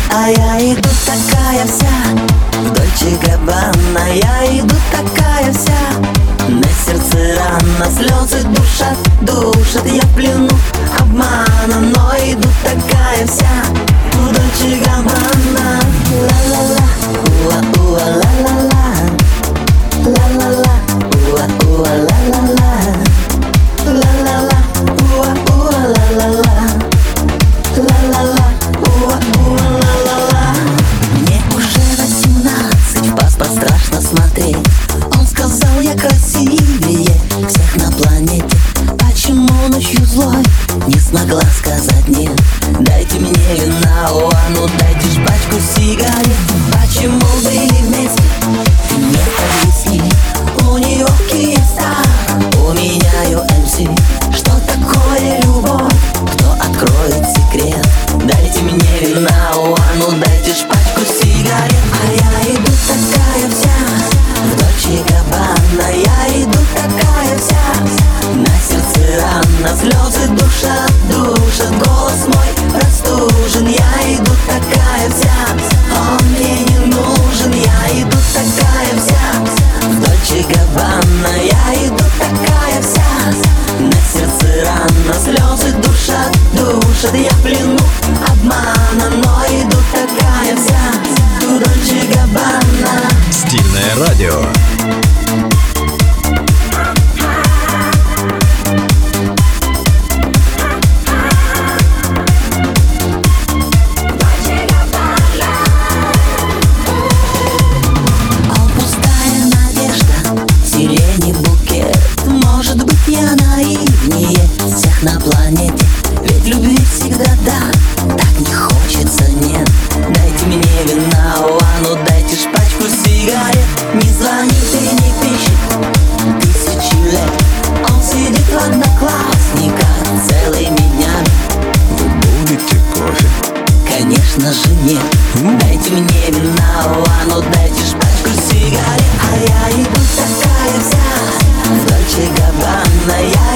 А я иду такая вся в Дольче Габбана. Я иду такая вся, на сердце рана, слезы душат, я в плену обмана. Но иду такая вся в Дольче Габбана. Ла-ла-ла, уа-уа, ла-ла-ла, ла-ла-ла, уа-уа, ла-ла-ла, ла-ла-ла, уа-уа, ла-ла-ла, ла-ла-ла, уа-уа, ла-ла-ла. Мне уже 18, в паспорт страшно смотреть. Он сказал, я красивее всех на планете. Почему ночью злой не смогла сказать нет? Дайте мне вина, а ну дайте ж пачку сигарет. Почему были вместе, ты мне объясни. У нее Киевстар, у меня ее МС. Что такое любовь, кто откроет секрет? Дайте мне вина, а ну дайте ж пачку сигарет. А я иду такая вся в Дольче Габбана. Я иду такая вся, на сердце рана, слезы душат, голос мой простужен. Я иду такая вся, он мне не нужен. Я иду такая вся в Дольче Габбана. Я иду такая вся, на сердце рана, слезы душат, я в плену обмана. Но иду такая вся в Дольче Габбана. Стильное радио. Всех на планете, ведь любви всегда да, так не хочется нет. Дайте мне вина, а ну дайте ж пачку сигарет. Не звонит и не пишет тысячи лет. Он сидит в Одноклассниках целыми днями. Вы будете кофе? Конечно же нет. Дайте мне вина, а ну дайте ж пачку сигарет. А я иду такая вся в Дольче Габбана. Я